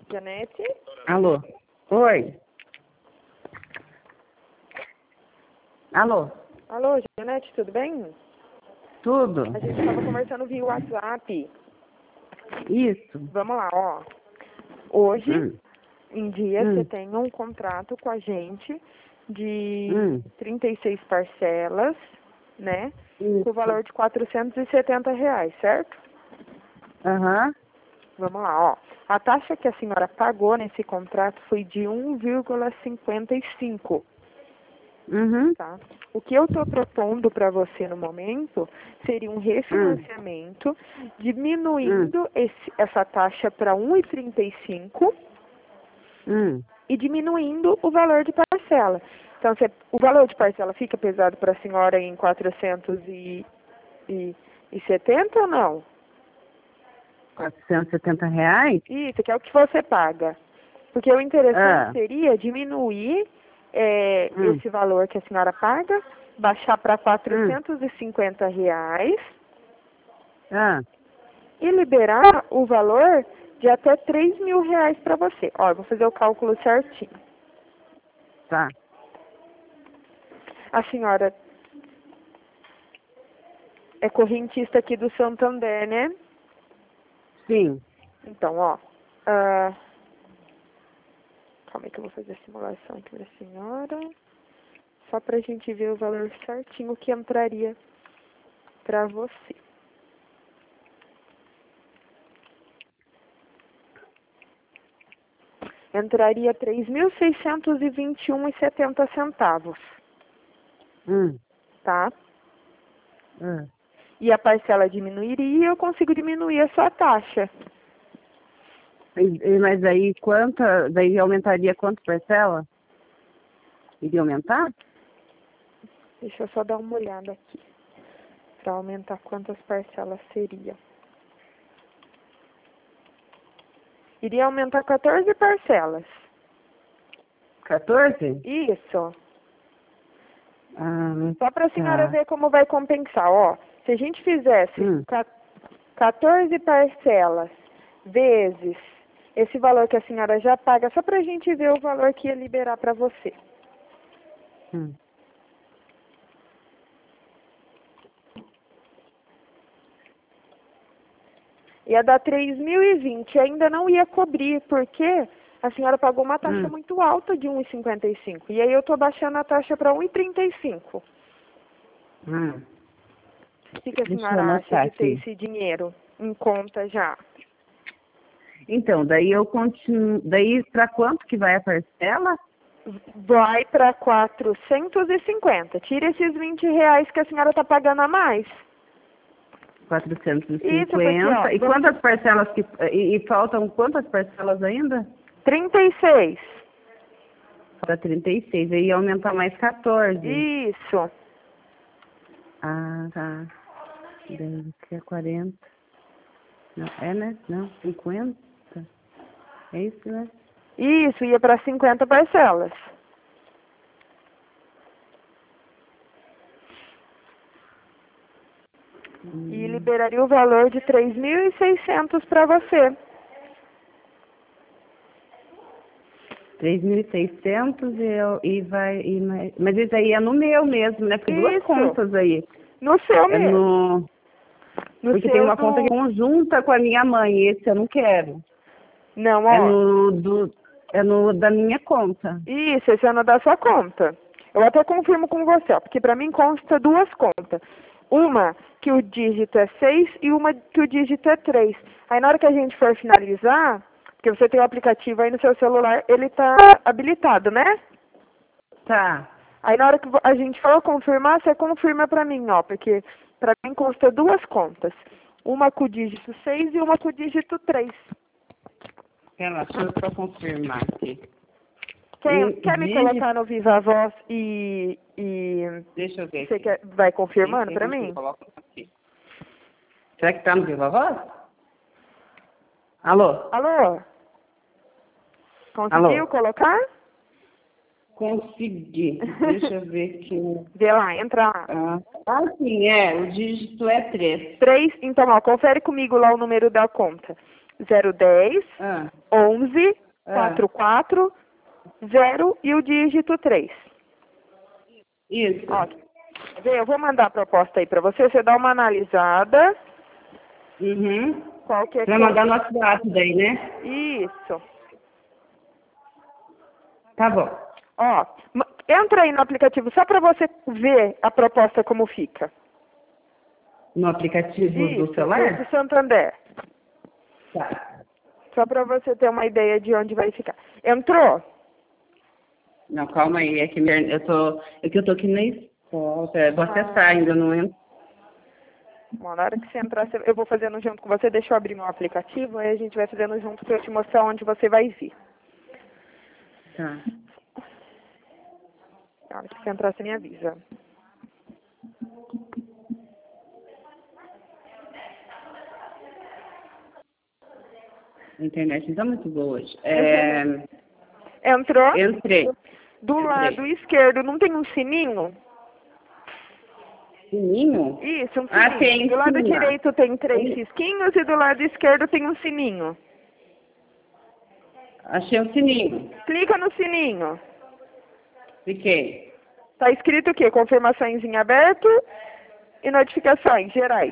Janete? Alô? Oi? Alô? Alô, Janete, tudo bem? Tudo? A gente estava conversando via WhatsApp. Isso. Vamos lá, ó. Hoje em dia você Hum. tem um contrato com a gente de Hum. 36 parcelas, né? Isso. Com o valor de R$ 470, certo? Aham. Vamos lá, ó. A taxa que a senhora pagou nesse contrato foi de 1,55. Uhum. Tá? O que eu estou propondo para você no momento seria um refinanciamento, diminuindo essa taxa para 1,35 e diminuindo o valor de parcela. Então, o valor de parcela fica pesado para a senhora em 470 ou não? R$ 470? Isso, que é o que você paga. Porque o interessante seria diminuir esse valor que a senhora paga, baixar para R$ 450 e liberar o valor de até R$ 3.000 para você. Ó, eu vou fazer o cálculo certinho. Tá. A senhora é correntista aqui do Santander, né? Sim. Então, ó. Calma aí que eu vou fazer a simulação aqui para a senhora. Só para a gente ver o valor certinho que entraria para você. Entraria R$ 3.621,70. Tá? E a parcela diminuiria e eu consigo diminuir a sua taxa. Mas aí daí aumentaria quanto parcela? Iria aumentar? Deixa eu só dar uma olhada aqui. Para aumentar quantas parcelas seria. Iria aumentar 14 parcelas. 14? Isso. Ah, Só para a senhora ver como vai compensar. Ó, se a gente fizesse 14 parcelas vezes esse valor que a senhora já paga, só para a gente ver o valor que ia liberar para você. Ia dar 3.020, ainda não ia cobrir, porque a senhora pagou uma taxa muito alta de 1,55. E aí eu estou baixando a taxa para 1,35. O que a senhora acha de ter esse dinheiro em conta já? Então, daí eu continuo. Daí para quanto que vai a parcela? Vai para 450. Tira esses R$ 20 que a senhora está pagando a mais. 450. Isso, porque, ó, E quantas parcelas e faltam quantas parcelas ainda? 36. Para 36. Aí ia aumentar mais 14. Isso. Ah, tá. Daí é 40. Não, né? Não, 50. É isso, né? Isso, ia para 50 parcelas. E liberaria o valor de 3.600 para você. 3.600 mas isso aí é no meu mesmo, né? Porque duas contas aí. No seu mesmo. Porque tem uma conta que é conjunta com a minha mãe, esse eu não quero. Não, ó. É no da minha conta. Isso, esse é no da sua conta. Eu até confirmo com você, ó, porque para mim consta duas contas. Uma que o dígito é 6 e uma que o dígito é 3. Aí na hora que a gente for finalizar, porque você tem o aplicativo aí no seu celular, ele tá habilitado, né? Tá. Aí na hora que a gente for confirmar, você confirma pra mim, ó, porque pra mim consta duas contas. Uma com o dígito 6 e uma com o dígito 3. Deixa eu só confirmar aqui. Quer me colocar no Viva Voz e deixa eu ver você vai confirmando pra mim? Aqui. Será que tá no Viva Voz? Alô? Alô? Conseguiu colocar? Consegui. Deixa eu ver aqui. Vê lá, entra lá. Sim, o dígito é 3. 3, então, ó, confere comigo lá o número da conta. 010 Ah, 11 ah, 44 0 e o dígito 3. isso. Ó, eu vou mandar a proposta aí para você, você dá uma analisada. Uhum. Qualquer Vai coisa. mandar no WhatsApp daí, né? Isso. Tá bom. Ó, entra aí no aplicativo só para você ver a proposta como fica. No aplicativo Isso, do celular? do Santander. Tá. Só para você ter uma ideia de onde vai ficar. Entrou? Não, calma aí, é que eu tô aqui na escola, vou acessar ainda, não entro. Bom, na hora que você entrar, eu vou fazendo junto com você. Deixa eu abrir meu aplicativo, aí a gente vai fazendo junto para eu te mostrar onde você vai vir. Tá. Na hora que você entrar, você me avisa. A internet não tá muito boa hoje. Entrou? Entrei. Do lado Entrei. esquerdo não tem um sininho? Sininho? Isso, um sininho. Ah, tem Do lado sim lá. direito tem 3 risquinhos e do lado esquerdo tem um sininho. Achei um sininho. Clica no sininho. Fiquei. Tá escrito o quê? Confirmações em aberto e notificações gerais.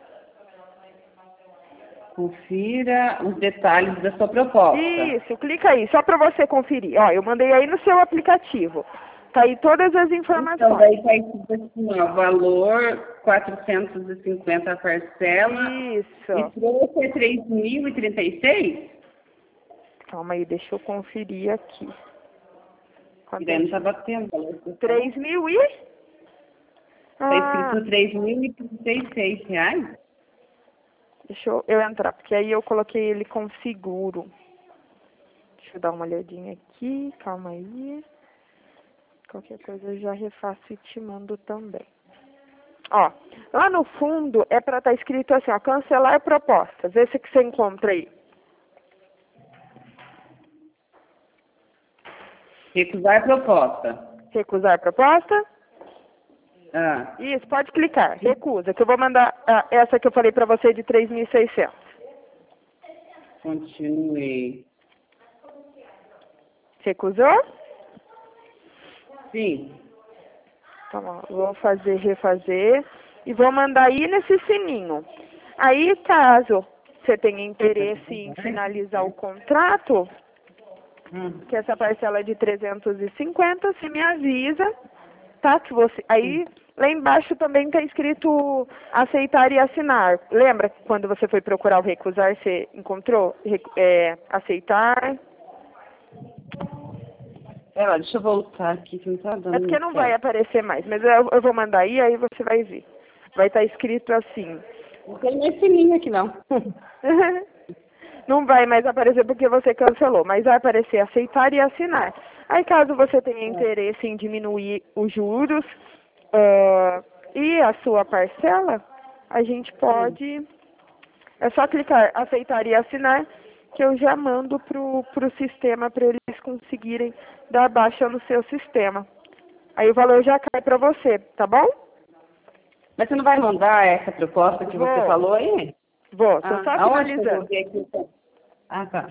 Confira os detalhes da sua proposta. Isso, clica aí, só para você conferir. Ó, eu mandei aí no seu aplicativo. Tá aí todas as Então, informações. daí tá escrito assim, ó, valor 450 a parcela. Isso. E preço é 3.036? Calma aí, deixa eu conferir aqui. E daí não tá batendo. 3.000 e? Tá escrito 3.036 reais? Deixa eu entrar, porque aí eu coloquei ele com seguro. Deixa eu dar uma olhadinha aqui, calma aí. Qualquer coisa eu já refaço e te mando também. Ó, lá no fundo é para estar escrito assim, ó, cancelar propostas. Esse que você encontra aí. Recusar a proposta. Recusar proposta? Ah, Isso, pode clicar. Recusa, que eu vou mandar essa que eu falei para você de 3.600. continue. Recusou? Sim. Então, ó, vou refazer e vou mandar aí nesse sininho. Aí, caso você tenha interesse em finalizar o contrato, que essa parcela é de 350, você me avisa, tá? Que você, aí, lá embaixo também está escrito aceitar e assinar. Lembra que quando você foi procurar o recusar, você encontrou aceitar? Deixa eu voltar aqui, que não tá dando É porque muito não vai certo. aparecer mais, mas eu vou mandar aí você vai ver. Vai estar escrito assim. Não tem mais sininho aqui, não. Não vai mais aparecer porque você cancelou, mas vai aparecer aceitar e assinar. Aí, caso você tenha interesse em diminuir os juros e a sua parcela, a gente pode... É só clicar aceitar e assinar, que eu já mando pro sistema para eles conseguirem dar baixa no seu sistema. Aí o valor já cai para você, tá bom? Mas você não vai mandar essa proposta que você Vou. falou aí? Vou, tô só Aonde que eu vou finalizando. ver aqui? Ah, tá.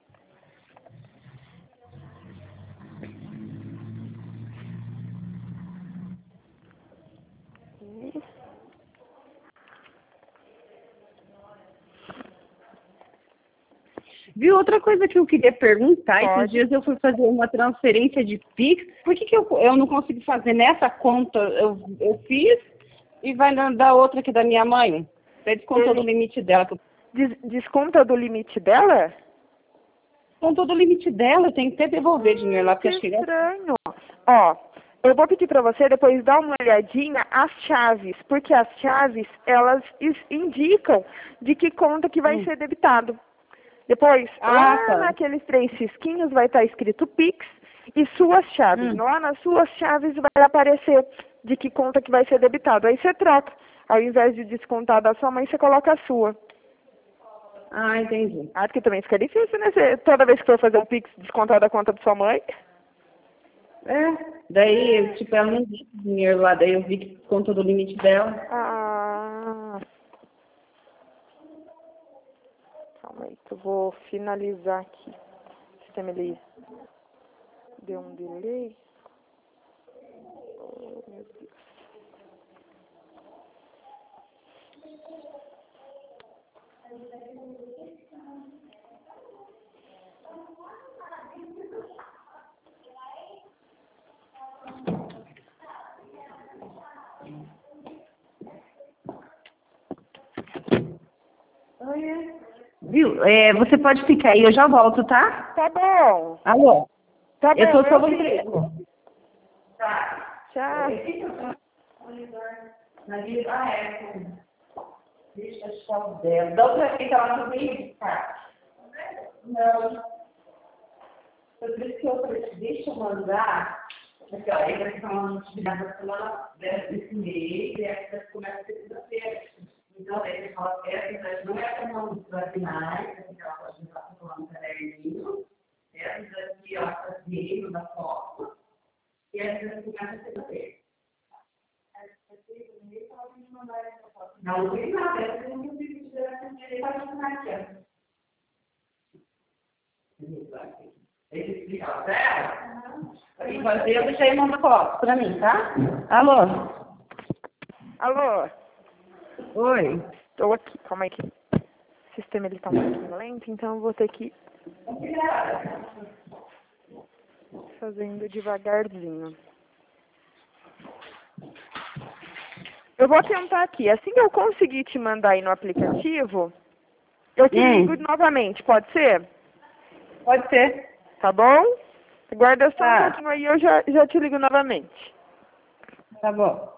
Viu, outra coisa que eu queria perguntar, esses Pode. dias eu fui fazer uma transferência de Pix, por que eu não consegui fazer nessa conta? Eu fiz e vai dar outra aqui da minha mãe. Você descontou do limite dela. Desconta do limite dela? Descontou do limite dela, tem que até devolver dinheiro lá, porque Que acho que estranho. Ó, eu vou pedir para você depois dar uma olhadinha as chaves, porque as chaves, elas indicam de que conta que vai ser debitado. Depois, lá tá. naqueles 3 risquinhos vai estar escrito Pix e suas chaves. Lá nas suas chaves vai aparecer de que conta que vai ser debitado. Aí você troca. Ao invés de descontar da sua mãe, você coloca a sua. Ah, entendi. Ah, porque também fica difícil, né? Você, toda vez que for fazer um Pix, descontar da conta da sua mãe. Daí, tipo, ela não disse dinheiro lá, daí eu vi que descontou do limite dela. Ah. Calma aí. Eu vou finalizar aqui. O sistema, ele deu um delay. Oh, meu Deus. Viu? Você pode ficar aí, eu já volto, tá? Tá bom. Alô? Tá bom, Eu tô eu sob fico. emprego. Tá. Tchau. Deixa a chave dela. Da outra vez ela não veio de cá. Não. Por isso que eu falei, deixa eu mandar. Naquela aí vai ficar uma notificação da semana desse mês, e essa começa a segunda-feira. Então, aí você fala que essa não é a mão dos vaginais, que ela pode usar para falar no caderninho. Essas aqui, ó, essas mesmo da foto. E essas começa a segunda-feira. Não tem nada, essa não tem que tirar essa direita para funcionar aqui. Ele explica para ela? E fazer, eu deixei uma foto para mim, tá? Alô? Alô? Oi. Estou aqui, calma aí que o sistema ele tá um pouquinho lento, então eu vou ter que ir fazendo devagarzinho. Eu vou tentar aqui. Assim que eu conseguir te mandar aí no aplicativo, eu te ligo novamente, pode ser? Pode ser. Tá bom? Aguarda só um pouquinho aí, eu já te ligo novamente. Tá bom.